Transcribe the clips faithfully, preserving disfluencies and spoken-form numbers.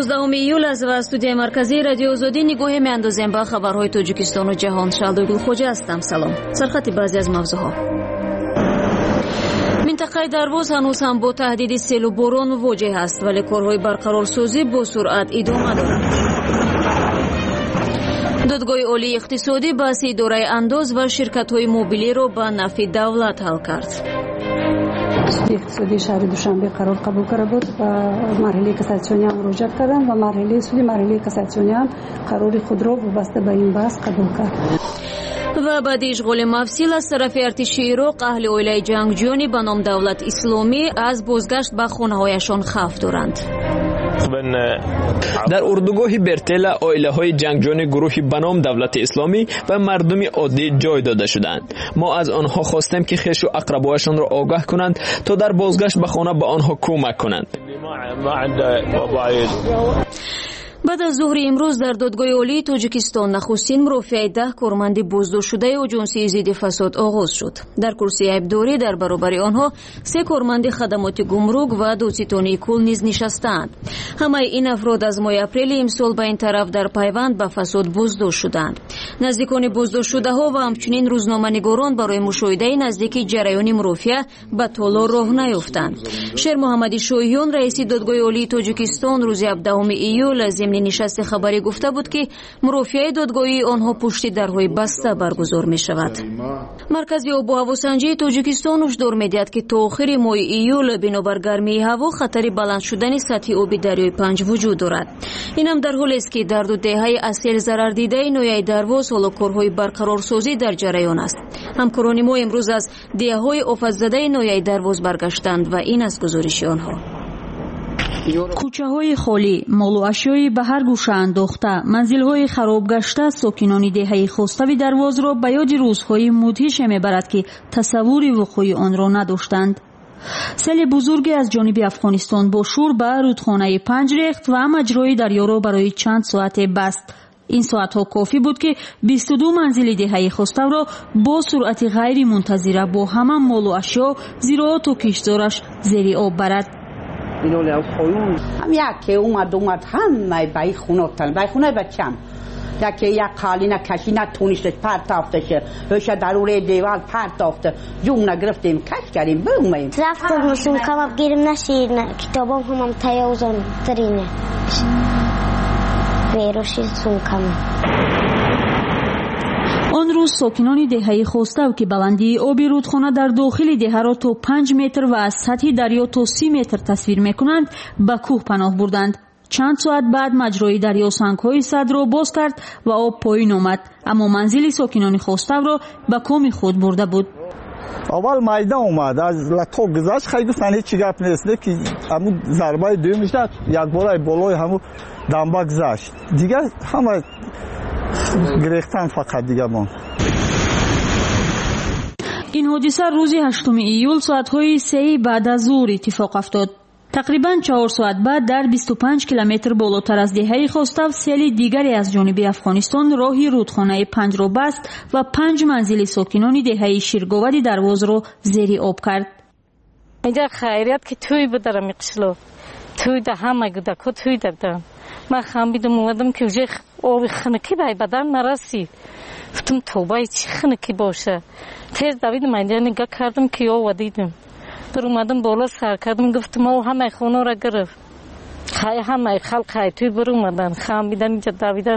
дуздаҳуми июл аст ва студияи марказии радиои озодӣ нигоҳе меандозем ба хабарҳои Тоҷикистону ҷаҳон. Шалдои Гулхоҷа ҳастам. Салом. Сархати баъзе аз мавзӯъҳо. минтақаи Дарвоз ҳанӯз ҳам бо таҳдиди селу борон мувоҷеҳ аст, вале корҳои барқарорсозӣ бо суръат идома доранд. додгоҳи олии иқтисодӣ баҳси идораи андоз ва ширкатҳои мобилиро ба нафъи давлат ҳал кард. суди иқтисодии шаҳри Душанбе қарор қабул карда буд ва марҳилаи кассатсионӣ ҳам муроҷиат карданд ва марҳилаи суди марҳилаи кассатсионӣ ҳам қарори худро вобаста ба ин баҳс қабул кард. ва баъди ишғоли мафсил аз тарафи артиши Ироқ, аҳли оилаи ҷангҷӯёни ба ном Давлат Исломӣ аз бозгашт ба хонаҳояшон хавф доранд. дар урдугоҳи Бертела оилаҳои ҷангҷӯёни гурӯҳи ба ном Давлати Исломӣ ва мардуми оддӣ ҷой дода шуданд. мо аз онҳо хостем ки хешу ақрабояшонро огаҳ кунанд то дар бозгашт ба хона ба онҳо кӯмак кунанд. баъд аз зуҳри имрӯз дар додгоҳи олии Тоҷикистон нахустин мурофиаи даҳ корманди боздоштшудаи оҷонсии зидди фасод оғоз шуд. дар курсии айбдорӣ дар баробари онҳо се корманди хадамоти гумрук ва додситонии кул низ нишастаанд. ҳамаи ин афрод аз моҳи апрели имсол ба ин тараф дар пайванд ба фасод боздошт шуданд. наздикони боздоштшудаҳо ва ҳамчунин рӯзноманигорон барои мушоҳидаи наздики ҷараёни мурофиа ба толо роҳ наёфтанд. Шермуҳаммади Шоҳиён, раиси додгоҳи олии Тоҷикистон, рӯзи ҳабдаҳуми июл зимни нишасти хабарӣ гуфта буд ки мурофиаи додгоҳии онҳо пушти дарҳои баста баргузор мешавад. маркази обу ҳавосанҷии Тоҷикистон ҳушдор медиҳад ки то охири моҳи июл бинобар гармии ҳаво хатари баланд шудани сатҳи оби дарёи Панҷ вуҷуд дорад. инам дар ҳолест ки дар ду деҳаи аз сел зарардидаи ноҳияи Дарвоз ҳоло корҳои барқарорсозӣ дар ҷараён аст. ҳамкорони мо имрӯз аз деҳаҳои офатзадаи ноҳияи Дарвоз баргаштанд ва ин аст гузориши онҳо. кӯчаҳои холӣ, молу ашёи ба ҳар гӯша андохта, манзилҳои хароб гашта сокинони деҳаи Хостави Дарвозро ба ёди рӯзҳои мудҳише мебарад ки тасаввури вуқӯи онро надоштанд. сели бузурге аз ҷониби Афғонистон бо шӯр ба рудхонаи Панҷ рехт ва маҷрои дарёро барои чанд соате баст. ин соатҳо кофӣ буд ки бисту ду манзили деҳаи Хоставро бо суръати ғайримунтазира бо ҳама молу ашё, зироату киштзораш зери об барад. هم یکی اومد اومد همه بای خونه تن بای خونه بچم یکی یک خالی نکشی نتونیشت پرتافتش هش ضروری دیوال پرتافته جون نگرفتیم کش کردیم بومیم رفتم مسیم کباب گیرم نشیر کتابم هم تیازون ترینه ویروشی سون کم он рӯз сокинони деҳаи Хостав ки баландии оби рудхона дар дохили деҳаро то панҷ метр ва аз сатҳи дарё то си метр тасвир мекунанд, ба кӯҳ паноҳ бурданд. чанд соат баъд маҷрои дарё сангҳои садро боз кард ва об поин омад, аммо манзили сокинони Хоставро ба коми худ бурда буд. аввал майда омад, аз лато гузашт, хай гуфтан ҳеҷ гап нест, ки ҳаму зарбаи дуюмиш дад якбора болои ҳаму дамба гузашт. Дигар ҳама грехтан фақат дига мон. ин ҳодиса рӯзи ҳаштуми июл соатҳои сеи баъд аз зуҳр иттифоқ афтод. тақрибан чаҳор соат баъд дар бисту панҷ километр болотар аз деҳаи Хостав сели дигаре аз ҷониби Афғонистон роҳи рудхонаи Панҷро баст ва панҷ манзили сокинони деҳаи Ширговади Дарвозро зери об кард. инҷа хайрият ки тӯй бударам иқишло тӯй да ҳама гудако тӯй дадам. ман хамидам омадам ки уже оби хинакӣ ба бадан нарасид. гуфтам тобаи чӣ хинакӣ боша. тез давидам инҷа нигоҳ кардам ки ова дидам. бір омадам боло сар кардам гуфтам о ҳамаи хонаро гирифт. хай ҳамаи халқ хай тӯй бір омадан хамидан инҷа давидан.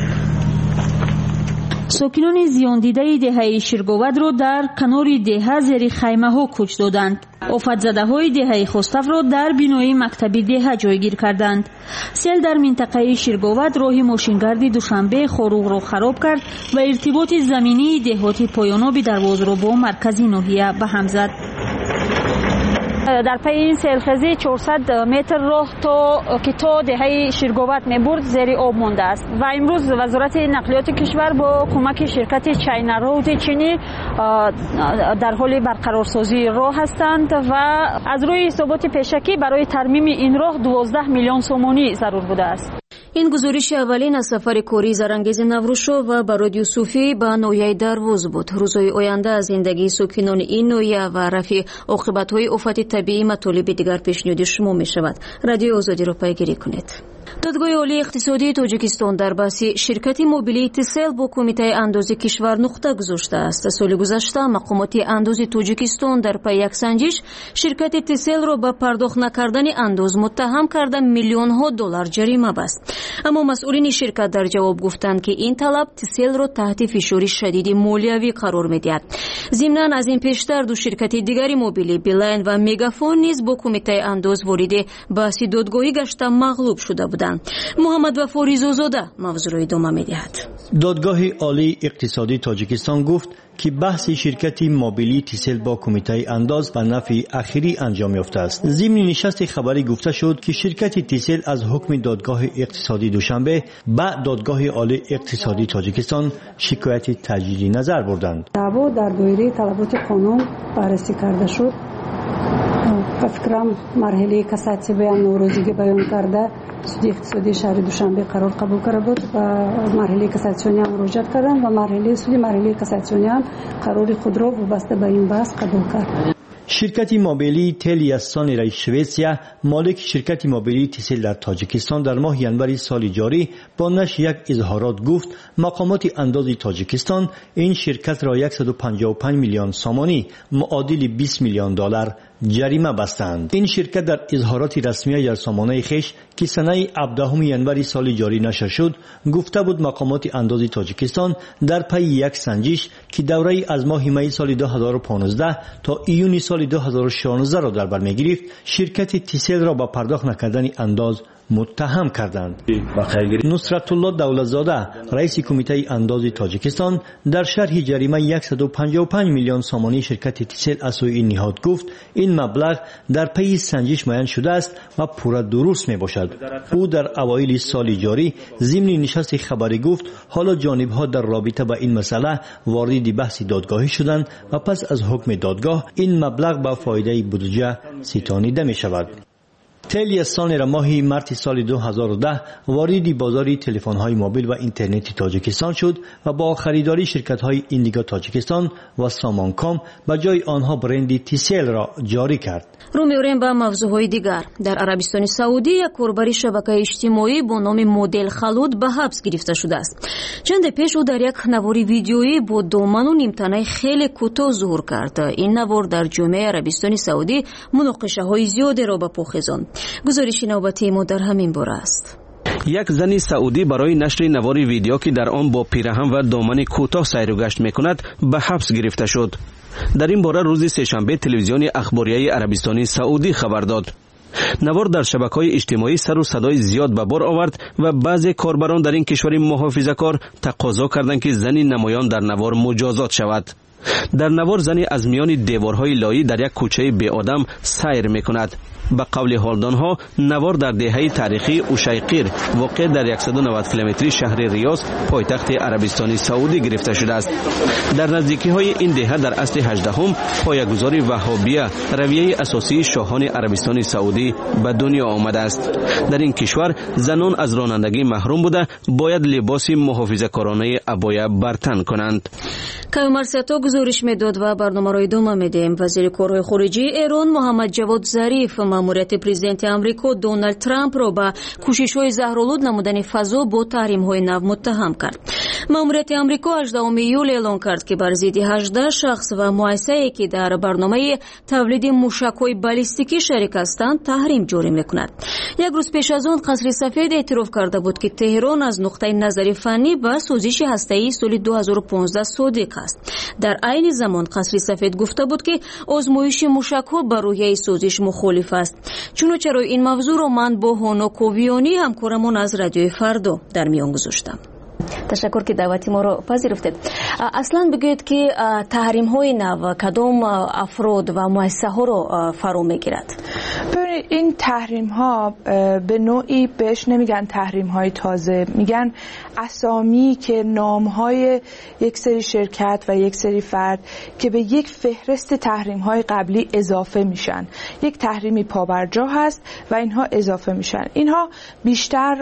сокинони зиёндидаи деҳаи Ширговадро дар канори деҳа зери хаймаҳо кӯч доданд. офатзадаҳои деҳаи Хоставро дар бинои мактаби деҳа ҷойгир карданд. сел дар минтақаи Ширговад роҳи мошингарди Душанбе Хоруғро хароб кард ва иртиботи заминии деҳоти поёноби Дарвозро бо маркази ноҳия ба ҳам зад. дар пайи ин селхезӣ чорсад метр роҳ то ки то деҳаи Ширговад мебурд зери об мондааст ва имрӯз вазорати нақлиёти кишвар бо кӯмаки ширкати Чайнароуди чинӣ дар ҳоли барқарорсозии роҳ ҳастанд ва аз рӯи ҳисоботи пешакӣ барои тармими ин роҳ дувоздаҳ миллион сомонӣ зарур будааст. ин гузориши аввалин аз сафари кории зарангези Наврӯзшоҳ ва Барод Юсуфӣ ба ноҳияи Дарвоз буд. рӯзҳои оянда аз зиндагии сокинони ин ноҳия ва рафъи оқибатҳои офати табиӣ матолиби дигар пешниҳоди шумо мешавад. радиои Озодиро пайгирӣ кунед. دادگاه عالی اقتصادی تاجیکستان در بحث شرکت موبیلی تیسل با کمیته اندازه کشور نقطه گذاشته است. سال گذشته مقامات اندازه تاجیکستان در پی یک سنجش شرکت تیسل را به پرداخت نکردن انداز متهم کرده میلیون ها دلار جریمه بست. اما مسئولین شرکت در جواب گفتند که این طلب تیسل را تحت فشار شدید مالیوی قرار می‌دهد. ضمناً از این پیشتر دو شرکت دیگری موبیلی بیلاین و میگافون نیز با کمیته انداز وارد بحث دادگاهی گشته مغلوب شده بودند. محمد وفاری زوزاده موضوع را ادامه می‌دهد. دادگاه عالی اقتصادی تاجیکستان گفت که بحث شرکت موبیلی تیسل با کمیته انداز و نفی اخیری انجام یافته است. ضمن نشست خبری گفته شد که شرکت تیسل از حکم دادگاه اقتصادی دوشنبه به دادگاه عالی اقتصادی تاجیکستان شکایت تجدیدی نظر بردند. دعوا در دایره طلبات قانون بررسی کرده شد. فکرم مرحله کساتی بیان نوروزی بیان کرده سود اقتصادی شهر دوشنبه قرار قبول کرده بود و مرحله کساتیونی هم مراجعه کردن و مرحله سود مرحله کساتیونی هم قرار خود را وابسته به این بحث قبول کرد. شرکت موبیلی تلیاسان رای شویتسیا مالک شرکت موبیلی تیسل در تاجیکستان در ماه ینوری سال جاری با نشر یک اظهارات گفت مقامات اندازی تاجیکستان این شرکت را صد و پنجاه و پنج میلیون سامانی معادل بیست میلیون دلار جریمه بستند. این شرکت در اظهارات رسمی در سامانه خیش که سنه هفدهم ینوری سال جاری نشر شد گفته بود مقامات اندازی تاجیکستان در پی یک سنجش که دوره از ماه می سال دو هزار و پانزده تا ایون سال دو هزار و شانزده را در بر می‌گرفت شرکت تیسل را با پرداخت نکردن انداز متهم کردند. نصرت الله دولتزاده رئیس کمیته انداز تاجیکستان در شرح جریمه صد و پنجاه و پنج میلیون سامانی شرکت تیسل از سوی این نهاد گفت این مبلغ در پی سنجش معین شده است و پورا درست می باشد. او در اوایل سال جاری ضمن نشست خبری گفت حالا جانب‌ها در رابطه با این مسئله وارد بحث دادگاهی شدند و پس از حکم دادگاه این مبلغ به فایده بودجه ستانیده می شود. تلیاسان را ماه مارس سال دو هزار و ده وارد بازار تلفن‌های موبیل و اینترنتی تاجیکستان شد و با خریداری شرکت‌های ایندیگو تاجیکستان و سامانکام به جای آنها برند تیسل را جاری کرد. رو می‌ریم به موضوعهای دیگر. در عربستان سعودی یک کاربر شبکه اجتماعی با نام مدل خلود به حبس گرفته شده است. چند پیش او در یک نوار ویدیویی با دامن و نیمتنه خیلی کوتاه ظهور کرد. این نوار در جامعه عربستان سعودی مناقشه‌های زیادی را به پا خیزاند. گزارش نوبتی ما در همین باره است. یک زن سعودی برای نشر نوار ویدیو که در آن با پیراهن و دامن کوتاه سیر و گشت می‌کند به حبس گرفته شد. در این باره روز سه‌شنبه تلویزیون اخباریه عربستان سعودی خبر داد. نوار در شبکه‌های اجتماعی سر و صدای زیاد به بار آورد و بعضی کاربران در این کشور محافظه‌کار تقاضا کردند که زنی نمایان در نوار مجازات شود. در نوار زنی از میان دیوارهای لایی در یک کوچه بی آدم سیر می‌کند. به قول هالدانها نوار در دهه تاریخی اوشایقیر واقع در صد و نود کیلومتری شهر ریاض پایتخت عربستان سعودی گرفته شده است. در نزدیکی‌های این دهه در عصر هجدهم پایه‌گذار وهابیه رویه اساسی شاهان عربستان سعودی به دنیا آمده است. در این کشور زنان از رانندگی محروم بوده باید لباس محافظه‌کارانه عبایه بر تن کنند. کامرساتو گزارش میداد و برنامه را ادامه میدیم. وزیر کارهای خارجه ایران محمد جواد ظریف ماموریت پرزیدنت آمریکا دونالد ترامپ را به کوشش‌های زهرآلود نمودن فضا با تحریم‌های نو متهم کرد. ماموریت آمریکا هجدهم ایول اعلام کرد که بر ضد هجده شخص و مؤسسه‌ای که در برنامه تولید موشک‌های بالستیکی شریک هستند تحریم جاری می‌کند. یک روز پیش از آن قصر سفید اعتراف کرده بود که تهران از نقطه نظر فنی به سوزش هسته‌ای سال دو هزار و پانزده صادق است. در عین زمان قصر سفید گفته بود که آزمایش موشک‌ها بر روحیه سوزش مخالف است. چنانچه این موضوع را من با هانا کوویانی همکارمون از رادیو فردا در میان گذاشتم. تشکر که دعوتی ما رو پذیرفتید. اصلا بگوید که تحریم های نو کدام افراد و مؤسسه ها رو فرا میگیرد؟ این تحریم ها به نوعی بهش نمیگن تحریم های تازه، میگن اسامی که نام های یک سری شرکت و یک سری فرد که به یک فهرست تحریم های قبلی اضافه میشن. یک تحریمی پابرجا هست و اینها اضافه میشن. اینها بیشتر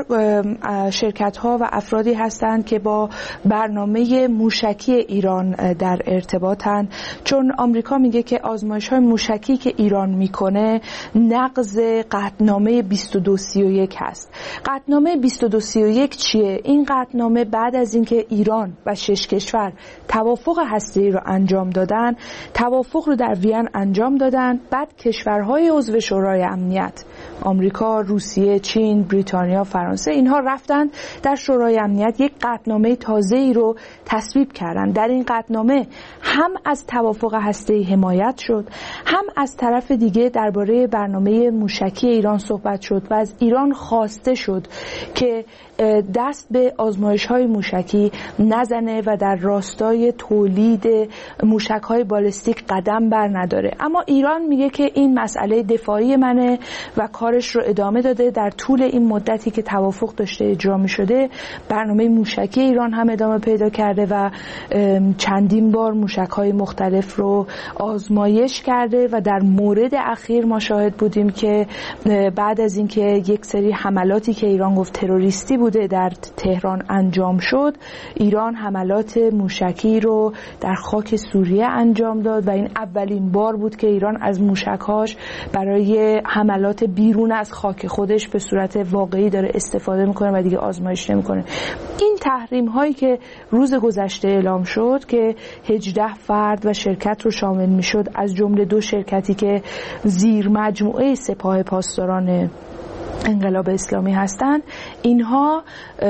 شرکت ها و افرادی هستند که با برنامه موشکی ایران در ارتباطن، چون آمریکا میگه که آزمایش های موشکی که ایران میکنه نقض نقض قطعنامه بیست و دو سی و یک هست. قطعنامه بیست و دو سی و یک چیه؟ این قطعنامه بعد از اینکه ایران و شش کشور توافق هسته‌ای رو انجام دادن، توافق رو در وین انجام دادن، بعد کشورهای عضو شورای امنیت، آمریکا، روسیه، چین، بریتانیا، فرانسه، اینها رفتن در شورای امنیت یک قطعنامه تازه‌ای رو تصویب کردن. در این قطعنامه هم از توافق هسته‌ای حمایت شد، هم از طرف دیگه درباره برنامه موشکی ایران صحبت شد و از ایران خواسته شد که دست به آزمایش‌های موشکی نزنه و در راستای تولید موشک‌های بالستیک قدم بر نداره. اما ایران میگه که این مسئله دفاعی منه و کارش رو ادامه داده. در طول این مدتی که توافق داشته اجرا می‌شده، برنامه موشکی ایران هم ادامه پیدا کرده و چندین بار موشک‌های مختلف رو آزمایش کرده و در مورد اخیر ما شاهد بودیم که بعد از اینکه یک سری حملاتی که ایران گفت تروریستی بوده در تهران انجام شد، ایران حملات موشکی رو در خاک سوریه انجام داد و این اولین بار بود که ایران از موشک‌هاش برای حملات بیرون از خاک خودش به صورت واقعی داره استفاده میکنه و دیگه آزمایش نمیکنه. این تحریم هایی که روز گذشته اعلام شد که هجده فرد و شرکت رو شامل میشد، از جمله دو شرکتی که زیر مجموعه سپاه پاسداران انقلاب اسلامی هستند، اینها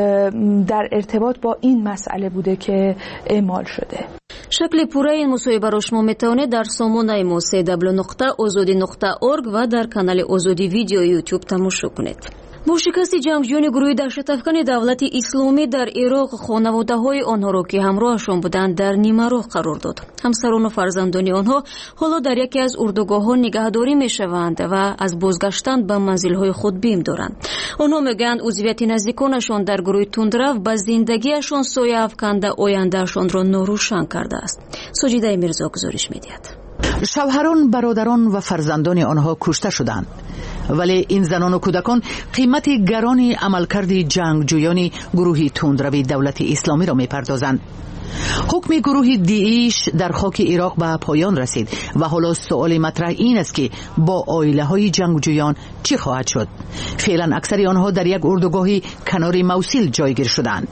در ارتباط با این مسئله بوده که اعمال شده. شکل پوره این مصاحبه را شما میتوانید در سامانه ما سی دبلیو نقطه آزادی نقطه اورگ و در کانال آزادی ویدیو یوتیوب تماشا کنید. با شکست جنگجویان گروه دهشت‌افکن دولت اسلامی در عراق، خانواده‌های آنها را که همراهشان بودند در نیمه راه قرار داد. همسران و فرزندان آنها حالا در یکی از اردوگاه‌ها نگهداری می‌شوند و از بازگشتن به منزل‌های خود بیم دارند. آنها میگویند عضویت نزدیکانشان در گروه تندرو به زندگیشان سایه افکنده، آیندهشان را ناروشن کرده است. سجیده میرزا گزارش می‌دهد. شوهران، برادران و فرزندان آنها کشته شدند، ولی این زنان و کودکان قیمت گرانی عملکرد جنگجویان گروه تندروی دولت اسلامی را می‌پردازند. حکم گروه داعش در خاک عراق به پایان رسید و حالا سوال مطرح این است که با عائله‌های جنگجویان چی خواهد شد؟ فعلا اکثر آنها در یک اردوگاهی کنار موصل جایگیر شدند.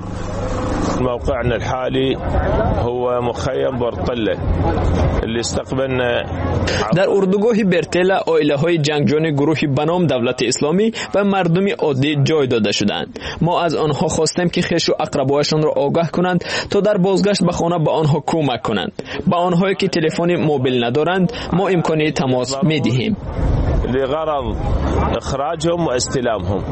موقعنا الحالي هو مخيم برطله اللي استقبلنا در اردوگاه برتله عائله های جنگجویان گروه بنام دولت اسلامی و مردم عادی جای داده شدند. ما از آنها خواستیم که خویش و اقربایشان را آگاه کنند تا در بازگشت به خانه به آنها کمک کنند. با آنهایی که تلفن موبیل ندارند ما امکانی تماس میدهیم لغرض اخراجهم و استلامهم.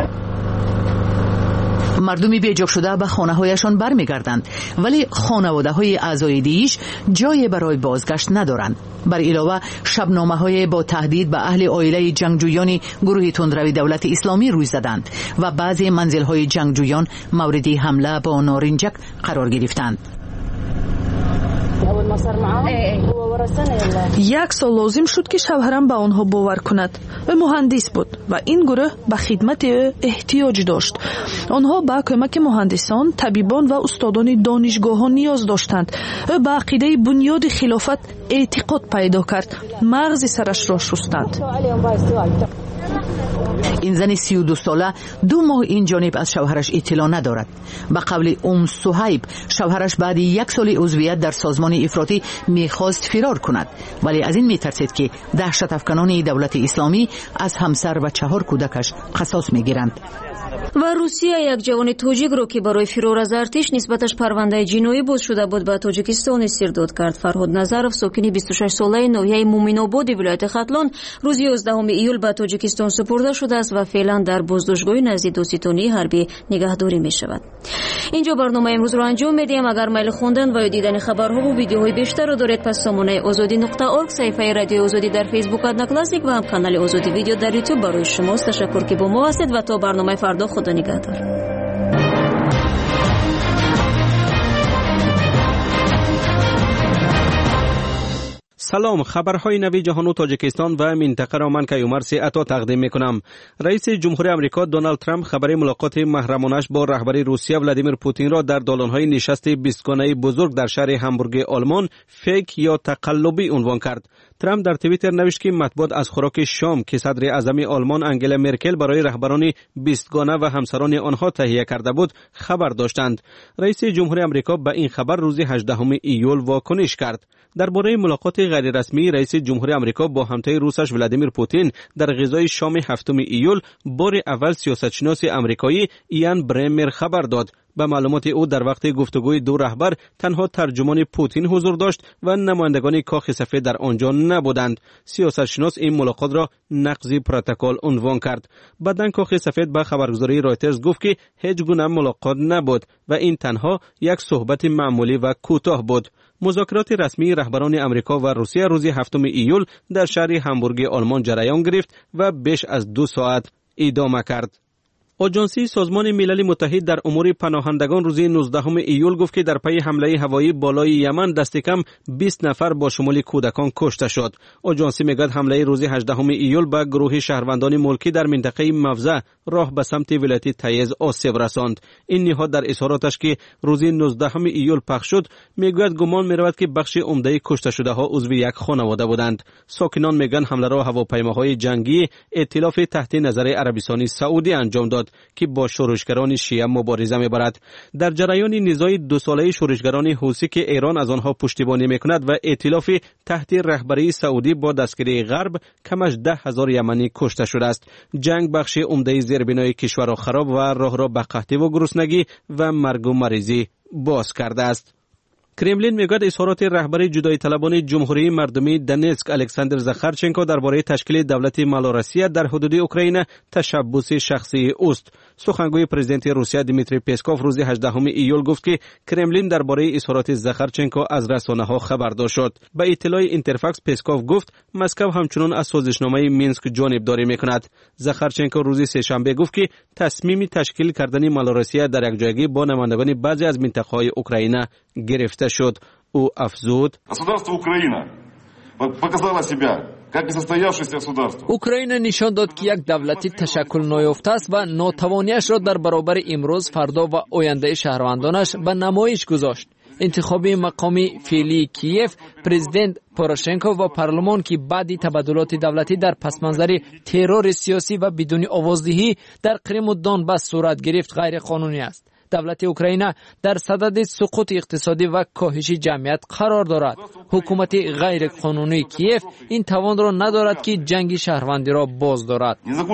مردمی بیجا شده به خانه هایشان برمیگردند، ولی خانواده های اعضای داعش جای برای بازگشت ندارند. بر علاوه شبنامه های با تهدید به اهل عائله جنگجویان گروه تندروی دولت اسلامی روی زدند و بعضی منزل های جنگجویان مورد حمله با نارنجک قرار گرفتند. یک سال لازم شد که شوهرم به آنها باور کند. او مهندس بود و این گروه به خدمت او احتیاج داشت. آنها به کمک مهندسان، طبیبان و استادان دانشگاهان نیاز داشتند. او به عقیده بنیاد خلافت اعتقاد پیدا کرد. مغز سرش را شستند. این زن سی و دو ساله دو ماه این جانب از شوهرش اطلاع ندارد. به قول ام صهیب، شوهرش بعد یک سال عضویت در سازمان افراطی میخواست فرار کند، ولی از این میترسید که دهشت افکنان دولت اسلامی از همسر و چهار کودکش قصاص میگیرند. و روسیه یک جوان تاجیک را که برای فرار از ارتش نسبتش پرونده جنایی باز شده بود به تاجیکستان اسیر داد کرد. فرهاد نظرов، ساکن بیست و شش ساله ناحیه مومن‌آباد ولایت ختلان، روز یازدهم ایول به تاجیکستان سپرده شده است و فعلا در بازداشتگاه نزد داستانی حربی نگهداری می شود. اینجا برنامه امروز را انجام میدیم. اگر میل خوندن و یا دیدن خبرها و ویدیوهای بیشتر را دارید، پس سامانه آزادی نقطه اورگ، صفحه رادیو آزادی در فیسبوک ادنا کلاسیک و هم کانال آزادی ویدیو در یوتیوب برای شماست. تشکر که با ما هستید و تا برنامه فردا خدا نگهدار. سلام، خبرهای نوی جهان و تاجیکستان و منطقه را من کیومرث عطا تقدیم میکنم. رئیس جمهوری آمریکا دونالد ترامپ خبر ملاقات محرمانش با رهبر روسیه ولادیمیر پوتین را در دالانهای نشست بیست گانه بزرگ در شهر همبورگ آلمان فیک یا تقلبی عنوان کرد. ترامپ در توییتر نوشت که مطبوعات از خوراک شام که صدر اعظم آلمان انگلا مرکل برای رهبران بیستگانه و همسران آنها تهیه کرده بود خبر داشتند. رئیس جمهوری آمریکا به این خبر روز هجدهم ایول واکنش کرد. درباره ملاقات غیر رسمی رئیس جمهوری آمریکا با همتای روسش ولادیمیر پوتین در غذای شام هفتم ایول، بار اول سیاستشناس آمریکایی ایان برمر خبر داد. به معلومات او در وقت گفتگوی دو رهبر تنها ترجمان پوتین حضور داشت و نمایندگان کاخ سفید در آنجا نبودند. سیاستشناس این ملاقات را نقض پروتکل عنوان کرد. بعداً کاخ سفید به خبرگزاری رایترز گفت که هیچ گونه ملاقات نبود و این تنها یک صحبت معمولی و کوتاه بود. مذاکرات رسمی رهبران امریکا و روسیه روز هفتم ایول در شهر همبورگ آلمان جریان گرفت و بیش از دو ساعت ادامه کرد. آژانسی سازمان ملل متحد در امور پناهندگان روز نوزدهم ایول گفت که در پی حمله هوایی بالای یمن دست کم بیست نفر با شمول کودکان کشته شد. آژانسی میگوید حمله روز هجدهم ایول به گروه شهروندان ملکی در منطقه موضع راه به سمت ولایت تعز آسیب رساند. این نهاد در اظهاراتش که روز نوزدهم ایول پخش شد میگوید گمان میرود که بخش عمده کشته شده ها عضو یک خانواده بودند. ساکنان میگن حمله را هواپیماهای جنگی ائتلاف تحت نظر عربستان سعودی انجام داد که با شورشگران شیعه مبارزه می‌برد. در جریان نزاع دو ساله شورشگران حوثی که ایران از آنها پشتیبانی می‌کند و ائتلاف تحت رهبری سعودی با دستگیری غرب، کم از ده هزار یمنی کشته شده است. جنگ بخش عمده زیربنای کشور را خراب و راه را به قحطی و گرسنگی و مرگ و مریضی باز کرده است. کرملین میگوید اظهارات رهبر جدایی طلبان جمهوری مردمی دنیتسک الکساندر زاخارچنکو درباره تشکیل دولت مالوروسیه در حدود اوکراین تشبث شخصی است. سخنگوی پرزیدنت روسیه دیمیتری پسکوف روز هجدهم ایول گفت که کرملین درباره اظهارات زاخارچنکو از رسانه‌ها خبردار شد. به اطلاع اینترفاکس پسکوف گفت مسکو همچنان از سازشنامه مینسک جانبداری میکند. زاخارچنکو روز سه‌شنبه گفت که تصمیم تشکیل کردن مالوروسیه در یکجایی با نمایندگان بعضی از منطقه‌های اوکراین گرفته شد. او افزود گوسفندство Україна показала себя как несостоявшееся государство. اوکراین نشان داد که یک دولتی تشکل نیافته است و ناتوانیش را در برابر امروز، فردا و آینده شهروندانش به نمایش گذاشت. انتخابی مقامی فعلی کیف، پرزیدنت پوروشنکو و پارلمان که بعد تبادلات دولتی در پسمنظر ترور سیاسی و بدون آوازدهی در کریم و دونباس صورت گرفت غیر قانونی است. دولت اوکراین در صدد سقوط اقتصادی و کاهش جمعیت قرار دارد. حکومت غیر قانونی کیف این توان را ندارد که جنگ شهروندی را باز دارد.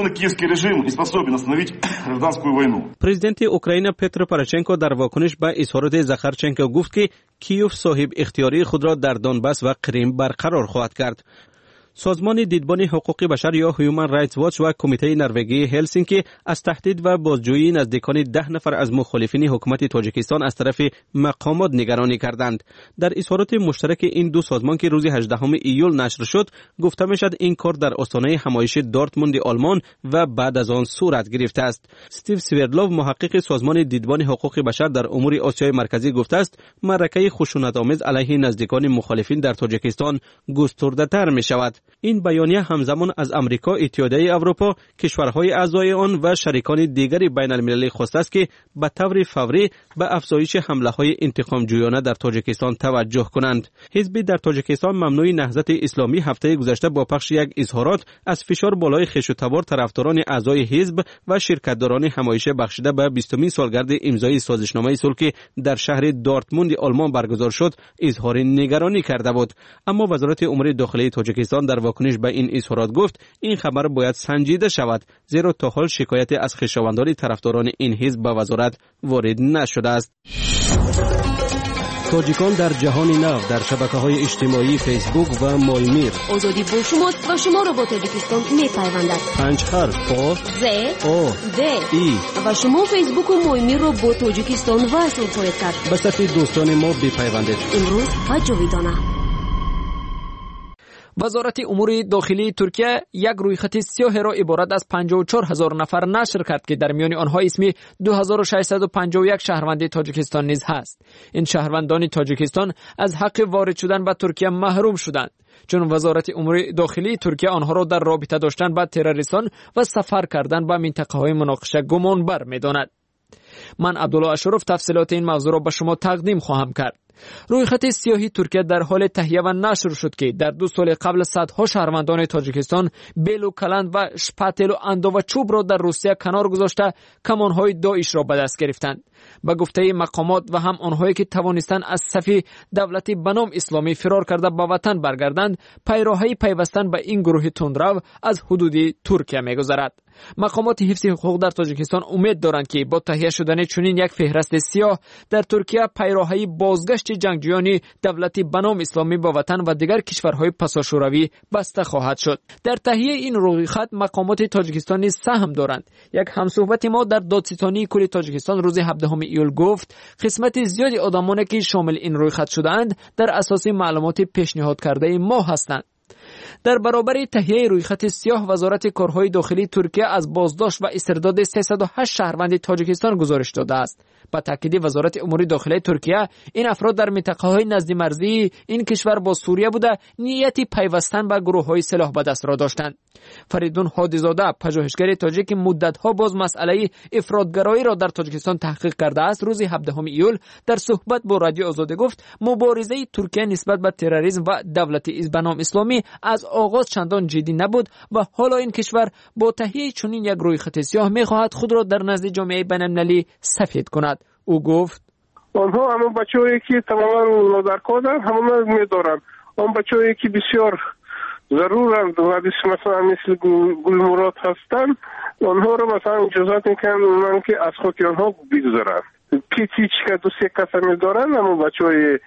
پرزیدنت اوکراین پتر پوروشنکو در واکنش به اظهارات زاخارچنکو گفت که کیف صاحب اختیاری خود را در دونباس و کریم برقرار خواهد کرد. سازمان دیدبان حقوق بشر یا هیومن رایتس واچ و کمیته نروژی هلسینکی از تهدید و بازجویی نزدیکان ده نفر از مخالفین حکومت تاجیکستان از طرف مقامات نگرانی کردند. در اظهارات مشترک این دو سازمان که روز هجدهم ایول نشر شد، گفته میشد این کار در آستانه همایش دورتموند آلمان و بعد از آن صورت گرفته است. استیو سویرلوف، محقق سازمان دیدبان حقوق بشر در امور آسیای مرکزی، گفته است معرکه خشونت‌آمیز علیه نزدیکان مخالفین در تاجیکستان گسترده‌تر می‌شود. این بیانیه همزمان از امریکا، اتحادیه اروپا، کشورهای اعضای آن و شریکان دیگری بین المللی خواسته است که به طور فوری به افزایش حمله‌های انتقام جویانه در تاجیکستان توجه کنند. حزب در تاجیکستان ممنوع نهضت اسلامی هفته گذشته با پخش یک اظهارات از فشار بالای خویش و تبار طرفداران اعضای حزب و شرکت‌داران همایش بخشیده به بیستمین سالگرد امضای سازشنامه صلح که در شهر دورتموند آلمان برگزار شد اظهار نگرانی کرده بود. اما وزارت امور داخلی تاجیکستان در واکنش به این اظهارات گفت این خبر باید سنجیده شود، زیرا تا حال شکایت از خویشاوندان طرفداران این حزب به وزارت وارد نشده است. تاجیکان در جهان نو در شبکه‌های اجتماعی فیسبوک و مایمیر. آزادی با شماست و شما را با تاجیکستان می‌پیوندد. پنج حرف آ ز آ د ای و شما فیسبوک و مایمیر را با تاجیکستان وصل خواهید کرد. به صف دوستان ما بپیوندید. امروز و جاویدانه. وزارت امور داخلی ترکیه یک رویخط سیاه را عبارت از پنجاه و چهار هزار نفر نشر کرد که در میان آنها اسم دو هزار و ششصد و پنجاه و یک شهروند تاجیکستان نیز هست. این شهروندان تاجیکستان از حق وارد شدن به ترکیه محروم شدند، چون وزارت امور داخلی ترکیه آنها را در رابطه داشتن با تروریستان و سفر کردن به منطقه‌های مناقشه گمانبر می‌داند. من عبدالله اشرف تفصیلات این موضوع را به شما تقدیم خواهم کرد. رویخط سیاهی ترکیه در حال تهیه و نشر شد که در دو سال قبل صدها شهروندان تاجیکستان بیلو کلند و شپاتل و اندو و چوب را در روسیه کنار گذاشته کمانهای داعش را به دست گرفتند. به گفته مقامات و هم آنهایی که توانستند از صف دولتی به نام اسلامی فرار کرده به وطن برگردند، پیراهی پیوستن به این گروه تندرو از حدود ترکیه می‌گذرد. مقامات حفظ حقوق در تاجیکستان امید دارند که با تهیه شدن چنین یک فهرست سیاه در ترکیه پیراهی بازگشت جنگجویان دولتی به نام اسلامی به وطن و دیگر کشورهای پساشوروی بسته خواهد شد. در تهیه این رویخط مقامات تاجیکستان نیز سهم دارند. یک همصحبت ما در دادستانی کل تاجیکستان روز هفدهم ایول گفت قسمت زیادی آدمانی که شامل این رویخط شدند در اساس معلومات پیشنهاد کرده ما هستند. در برابر تهیه رویخط سیاه، وزارت کارهای داخلی ترکیه از بازداشت و استرداد سیصد و هشت شهروند تاجیکستان گزارش داده است. با تاکید وزارت امور داخلی ترکیه، این افراد در منطقه‌های نزد مرزی این کشور با سوریه بوده نیتی پیوستن به گروه‌های سلاح به دست را داشتند. فریدون هادیزاده، پژوهشگر تاجیک مدت‌ها باز مسئله افراطگرایی را در تاجیکستان تحقیق کرده است، روز هفدهم ایول در صحبت با رادیو آزادی گفت مبارزه ترکیه نسبت به تروریسم و دولت به نام اسلامی از آغاز چندان جدی نبود و حالا این کشور با تهیه چنین یک رویخط سیاه می‌خواهد خود را در نزد جامعه بین‌المللی سفید کند. او گفت آنها همون بچه‌هایی که تماما لادرکارند همون می‌دارند. آن بچه‌هایی که بسیار ضرورند و مثلا مثل گلمراد هستند، آنها را مثلا اجازت میکنن که از خاک آنها بگذارند. پیچیچ که دو سه کس می‌دارند همون بچه‌های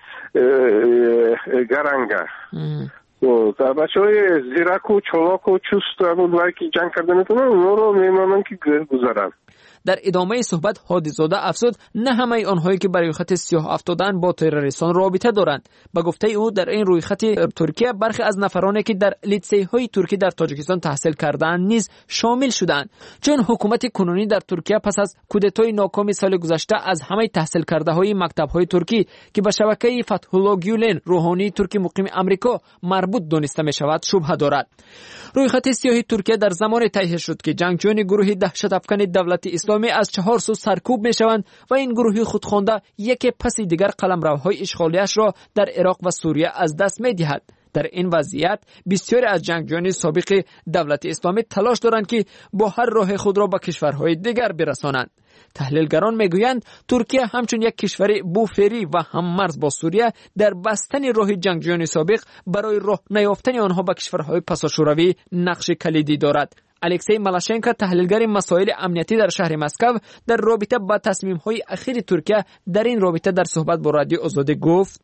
گرنگه. و در بچه‌های زیرک و چالاک و چست همون وقتی که جنگ کرده میتونن اونها رو میمانن که گذارن. در ادامه صحبت هادیزاده افزود نه همه آنهایی که برای خط سیاه افتادن با تروریستان رابطه دارند. به گفته او در این روی خط ترکیه برخی از نفرانی که در لیسه‌های ترکی در تاجیکستان تحصیل کردند نیز شامل شدند، چون حکومت کنونی در ترکیه پس از کودتای ناکام سال گذشته از همه تحصیل کرده های مکتب های ترکی که به شبکه فتح‌الله گیولن روحانی ترکی مقیم امریکا مربوط دانسته می شود شبهه دارد. روی خط سیاه ترکیه در زمان تهیه شد که جنگجویان گروه دهشت افکن دولت اسلامی از چهار سو سرکوب می شوند و این گروه خودخوانده یک پس دیگر قلمروهای اشغالیش را در عراق و سوریه از دست می دهد. در این وضعیت بسیاری از جنگجویان سابق دولت اسلامی تلاش دارند که با هر راه خود را به کشورهای دیگر برسانند. تحلیلگران میگویند ترکیه همچون یک کشور بوفری و هممرز با سوریه در بستن راه جنگجویان سابق برای راه نیافتن آنها به کشورهای پساشوروی نقش کلیدی دارد. الکسی مالاشنکو، تحلیلگر مسائل امنیتی در شهر مسکو، در رابطه با تصمیم‌های اخیر ترکیه در این رابطه در صحبت با رادیو آزادی گفت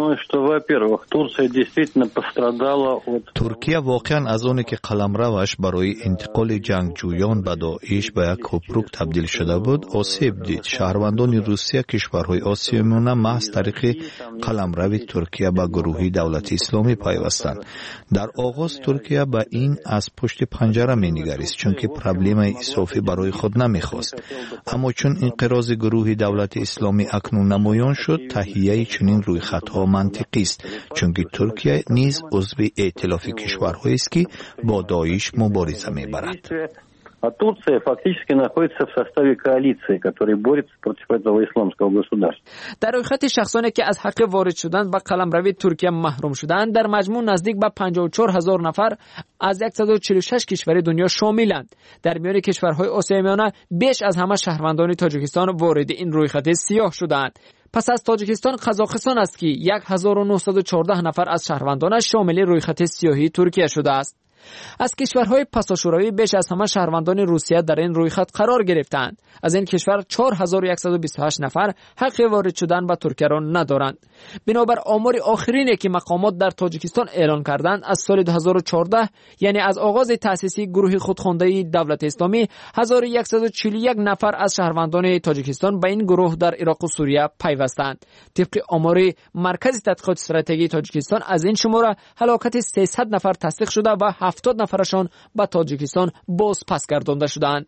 ترکیه واقعا از اونی که قلمروش برای انتقال جنگجویان به داعش به یک هوپروک تبدیل شده بود آسیب دید. شهروندان روسیه کشورهای آسیایی محض طریق قلمرو ترکیه به گروهی دولت اسلامی پیوستند. در آغاز ترکیه به این از پشت پنجره می‌نگریست چون که پروبلم اضافی برای خود نمی‌خواست، اما چون انقراض گروهی دولت اسلامی اکنون نمایان شد تهیه چنین رویخطها منطقی است، چون که ترکیه نیز عضو ائتلاف کشورهایی است که با داعش مبارزه می‌برد. А Турция фактически находится в составе коалиции, которая борется против этого исламского государства. در رویخط شخصانی که از حق وارد شدن به قلمرو ترکیه محروم شدند در مجموع نزدیک به پنجاه و چهار هزار نفر از صد و چهل و شش کشور دنیا شاملند. در میان کشورهای آسیای میانه بیش از همه شهروندان تاجیکستان وارد این رویخط سیاه شدند. پس از تاجیکستان قزاقستان است که هزار و نهصد و چهارده نفر از شهروندانش شامل رویخط سیاهی ترکیه شده است. از کشورهای پساشوروی بیش از همه شهروندان روسیه در این رویخط قرار گرفتند. از این کشور چهار هزار و صد و بیست و هشت نفر حق وارد شدن به ترکیه را ندارند. بنابر آمار آخرینی که مقامات در تاجیکستان اعلان کردند از سال دو هزار و چهارده، یعنی از آغاز تأسیسی گروه خودخوانده دولت اسلامی، هزار و صد و چهل و یک نفر از شهروندان تاجیکستان به این گروه در عراق و سوریه پیوستند. طبق آمار مرکز تحقیقات استراتژی تاجیکستان از این شماره هلاکت سیصد نفر تصدیق شده و هفتاد نفرشان به تاجیکستان باز پس گردانده شدند.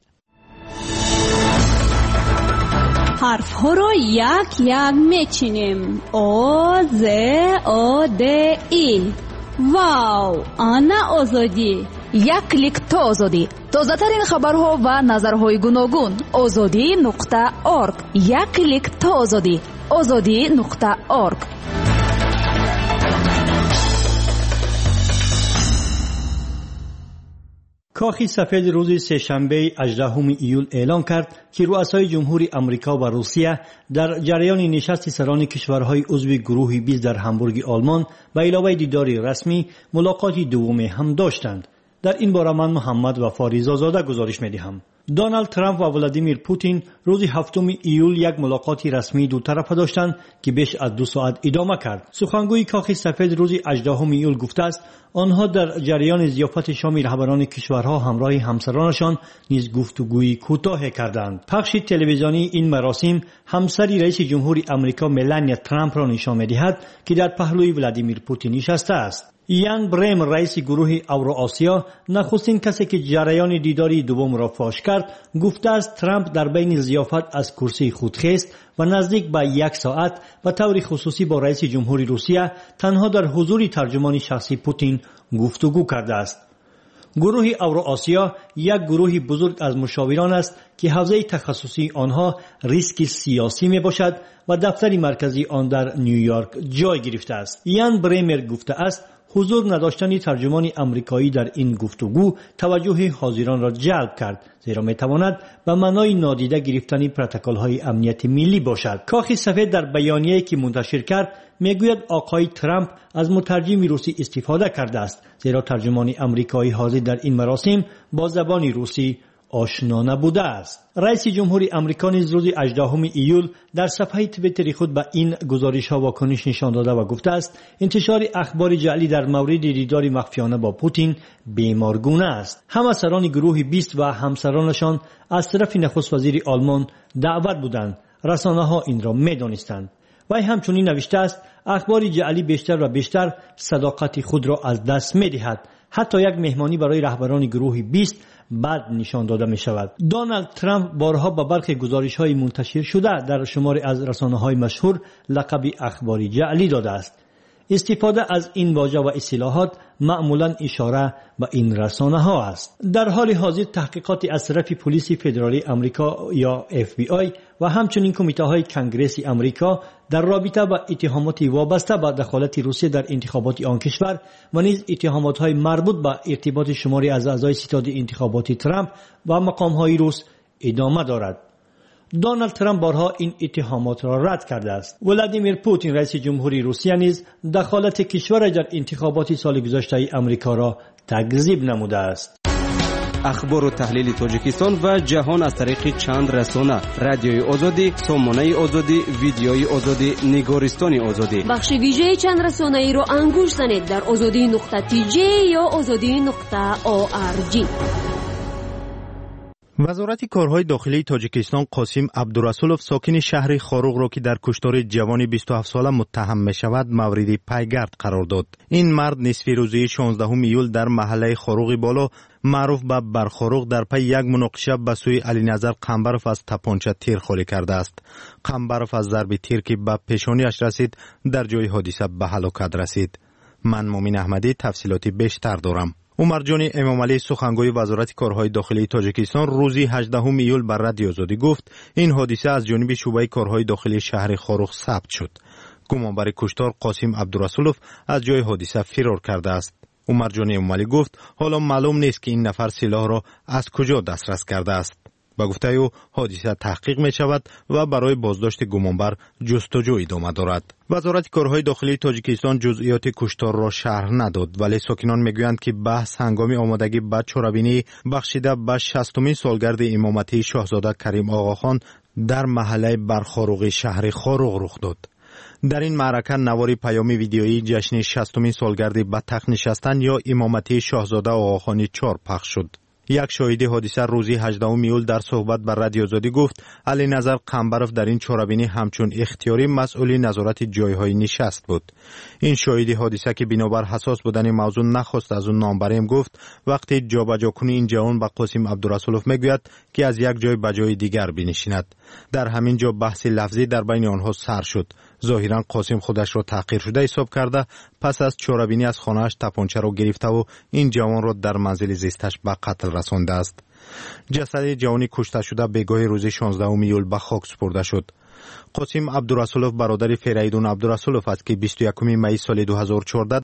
حرف ها را یک یک میچینیم. آ ز آ د ای. واو، آنا آزادی. یک کلیک تا آزادی. تازه ترین خبرها و نظرهای گوناگون. آزادی نقطه ارگ. یک کلیک تا آزادی. ozodi nuqta org. کاخ سفید روز سه‌شنبه هجدهم ایول اعلام کرد که رؤسای جمهوری آمریکا و روسیه در جریان نشست سران کشورهای عضو گروه بیست در همبورگ آلمان به علاوه دیداری رسمی ملاقاتی دومی هم داشتند. در این باره من محمد وفا رضازاده گزارش می‌دهم. دونالد ترامپ و ولادیمیر پوتین روز هفتم ایول یک ملاقات رسمی دو طرفه داشتند که بیش از دو ساعت ادامه کرد. سخنگوی کاخ سفید روز هجدهم ایول گفته است آنها در جریان ضیافت شام رهبران کشورها همراه همسرانشان نیز گفتگوی کوتاه کردند. پخش تلویزیونی این مراسم همسری رئیس جمهوری آمریکا ملانیا ترامپ را نشان می‌دهد که در پهلوی ولادیمیر پوتین نشسته است. یان بریم رئیس گروه اوراسیا نخستین کسی که جریان دیداری دوم را فاش کرد گفته است ترامپ در بین ضیافت از کرسی خود خیست و نزدیک به یک ساعت به طور خصوصی با رئیس جمهوری روسیه تنها در حضور ترجمان شخصی پوتین گفتگو کرده است. گروه اوراسیا یک گروه بزرگ از مشاوران است که حوزه تخصصی آنها ریسک سیاسی می باشد و دفتر مرکزی آن در نیویورک جای گرفته است. یان بریمر گفته است حضور نداشتن ترجمان آمریکایی در این گفتگو توجه حاضران را جلب کرد، زیرا میتواند به معنای نادیده گرفتن پروتکل‌های امنیت ملی باشد. کاخ سفید در بیانیه‌ای که منتشر کرد میگوید آقای ترامپ از مترجم روسی استفاده کرده است، زیرا ترجمان آمریکایی حاضر در این مراسم با زبان روسی آشنا نبوده است. رئیس جمهوری آمریکا نیز روز هجدهم ایول در صفحه توییتر خود به این گزارش‌ها واکنش نشان داده و گفته است انتشار اخبار جعلی در مورد دیدار مخفیانه با پوتین بیمارگونه است. همه سران گروه بیست و همسرانشان از طرف نخست وزیر آلمان دعوت بودند. رسانه‌ها این را می‌دانستند. وی همچنین نوشته است اخبار جعلی بیشتر و بیشتر صداقت خود را از دست می‌دهد. حتی یک مهمانی برای رهبران گروه بیست بعد نشان داده می شود. دونالد ترامپ بارها با برخی گزارش‌های منتشر شده در شماری از رسانه‌های مشهور لقب اخباری جعلی داده است. استفاده از این واژه و اصطلاحات معمولاً اشاره به این رسانه‌ها است. در حال حاضر تحقیقات از طرف پلیس فدرالی آمریکا یا اف بی آی و همچنین کمیته‌های کنگرس آمریکا در رابطه با اتهامات وابسته به دخالت روسیه در انتخابات آن کشور و نیز اتهامات‌های مربوط به ارتباط شماری از اعضای ستاد انتخاباتی ترامپ و مقام‌های روس ادامه دارد. دونالد ترامپ بارها این اتهامات را رد کرده است. ولادیمیر پوتین رئیس جمهوری روسیه نیز دخالت کشور در انتخابات سال گذشته آمریکا را تکذیب نموده است. اخبار و تحلیل تاجیکستان و جهان از طریق چند رسانه: رادیوی آزادی، سامانه آزادی، ویدیوی آزادی، نگارستان آزادی. بخش ویژه چند رسانه ای را انگوش زنید در آزادی نقطه تی جی یا آزادی نقطه او آر جی. وزارت کارهای داخلی تاجیکستان قاسم عبدالرسولوف ساکن شهر خاروغ را که در کشتار جوان بیست و هفت ساله متهم می شود مورد پیگرد قرار داد. این مرد نصف روزی شانزدهم ایول در محله خاروغ بالا معروف به برخاروغ در پی یک مناقشه به سوی علی نظر قنبروف از تپانچه تیر خالی کرده است. قنبروف از ضرب تیر که به پیشانیش رسید در جای حادثه به هلاکت رسید. من مومن احمدی تفصیلاتی بیشتر دارم. عمر جان امام علی سخنگوی وزارت کارهای داخلی تاجیکستان روز هجدهم ایول بر رادیو آزادی گفت این حادثه از جانب شعبه کارهای داخلی شهر خاروغ ثبت شد. گمانبر کشتار قاسم عبدالرسولوف از جای حادثه فرار کرده است. عمر جان امام علی گفت حالا معلوم نیست که این نفر سلاح را از کجا دسترس کرده است. با گفته او حادثه تحقیق می شود و برای بازداشت گمانبر جستجو ادامه دارد. وزارت کارهای داخلی تاجیکستان جزئیات کشتار را شرح نداد، ولی ساکنان میگویند که بحث هنگام آمادگی به چاره‌بینی بخشیده به شصتمین سالگرد امامتی شاهزاده کریم آقاخان در محله برخاروغ شهر خاروغ رخ داد. در این معرکه نواری پیامی ویدیویی جشن شصتمین سالگرد به تخت نشستن یا امامتی شاهزاده آقاخان چهار پخش شد. یک شاهد حادثه روزی هجدهم ایول در صحبت بر رادیو آزادی گفت علی نظر قنبروف در این چاره‌بینی همچون اختیاری مسئول نظارت جایهای نشست بود. این شاهد حادثه که بنابر حساس بودن موضوع نخواست از اون نام بریم گفت وقتی جابجا کنی این جوان با قاسم عبدالرسولوف میگوید که از یک جای به جای دیگر بنشیند. در همین جا بحث لفظی در بین آنها سر شد. ظاهرا قاسم خودش را تحقیر شده حساب کرده پس از چاره‌بینی از خانه‌اش تپانچه را گرفته و این جوان را در منزل زیستش به قتل رسانده است. جسد جوانی کشته شده به گاه روز شانزدهم ایول به خاک سپرده شد. قاسم عبدالرسولوف برادر فریدون عبدالرسولوف است که بیست و یکم می سال دو هزار و چهارده